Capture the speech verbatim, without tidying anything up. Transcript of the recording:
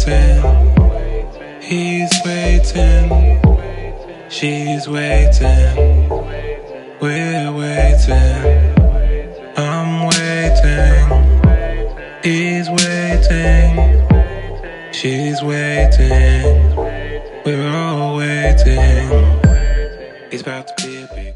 waiting, he's waiting, she's waiting, we're waiting, I'm waiting, he's waiting, she's waiting, we're all waiting. It's about to be a big